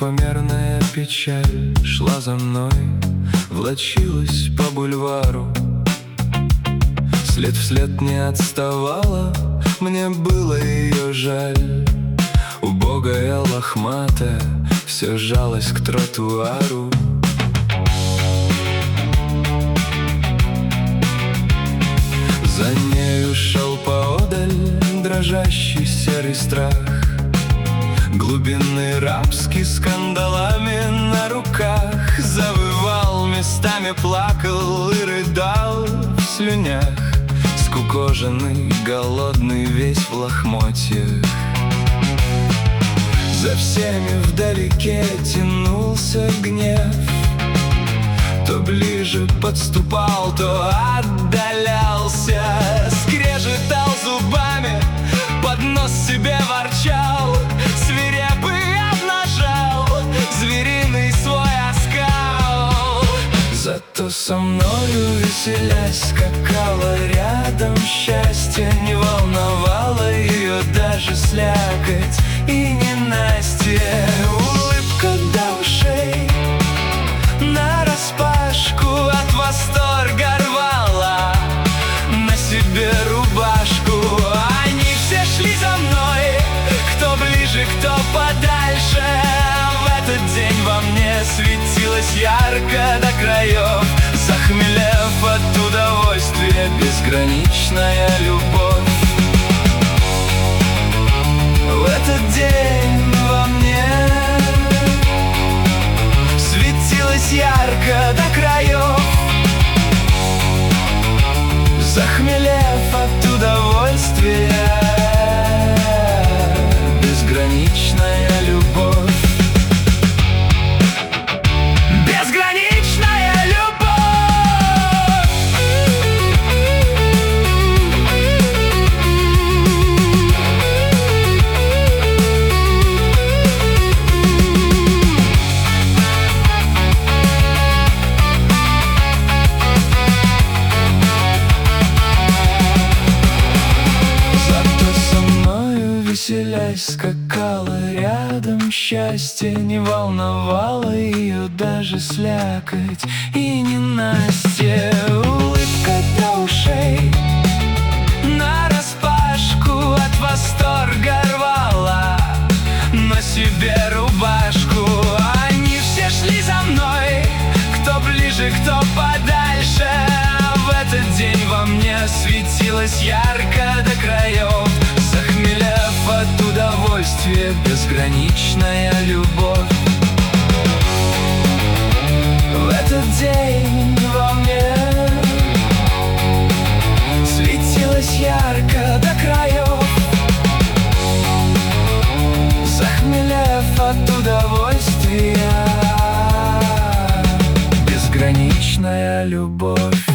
непомерная печаль шла за мной, влачилась по бульвару. След вслед не отставала, мне было ее жаль. Убогая, лохматая, все жалась к тротуару. За нею шел поодаль дрожащий серый страх, глубинный рабский с кандалами на руках. Завывал, местами плакал и рыдал в слюнях, скукоженный, голодный, весь в лохмотьях. За всеми вдалеке тянулся гнев, то ближе подступал, то отдалялся. Скрежетал зубами, под нос себе ворчал, свирепый обнажал звериный свой оскал. Зато со мною, веселясь, скакала рядом. Счастье не волновало ее даже слякоть и ненастье. Улыбка до ушей нараспашку, от восторга рвала на себе рубашку. Они все шли за мной, кто ближе, кто подальше. В этот день во мне светилась ярко до краев, захмелев от удовольствия, безграничная любовь. В этот день во мне светилась ярко до краев, захмелев от удовольствия, безграничная любовь. Безграничная любовь. Веселясь, скакала рядом. Счастье не волновало ее даже слякоть и ненастье. Улыбка до ушей нараспашку, от восторга рвала на себе рубашку. Они все шли за мной, кто ближе, кто подальше. В этот день во мне светилась ярко до краев, захмелев от удовольствия, безграничная любовь. В этот день во мне светилась ярко до краев, захмелев от удовольствия, безграничная любовь.